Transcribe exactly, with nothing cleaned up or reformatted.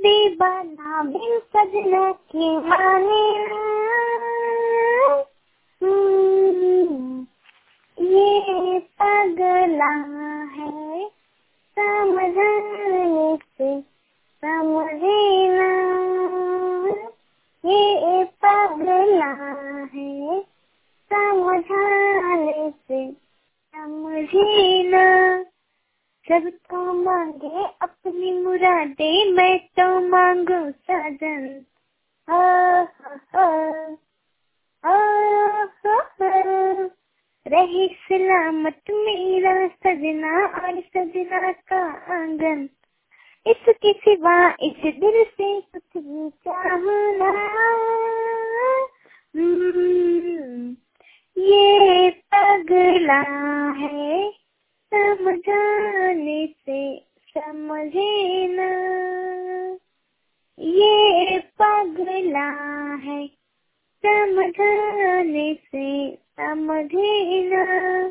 दीवाना बिन सजना के माने ना। हम्म, ये पगला है समझाने से समझे ना। ये पगला है समझाने से समझे ना। सब तो मांगे अपनी मुरादे, मैं तो मांगू सजन। हा हा हा हा हा हा। रहे सलामत मेरा सजना और सजना का आंगन। इसके सिवा इस दिल से कुछ भी चाहना। हम्म, ये पगला है समझाने से समझे ना। ये पगला है समझाने से समझे ना।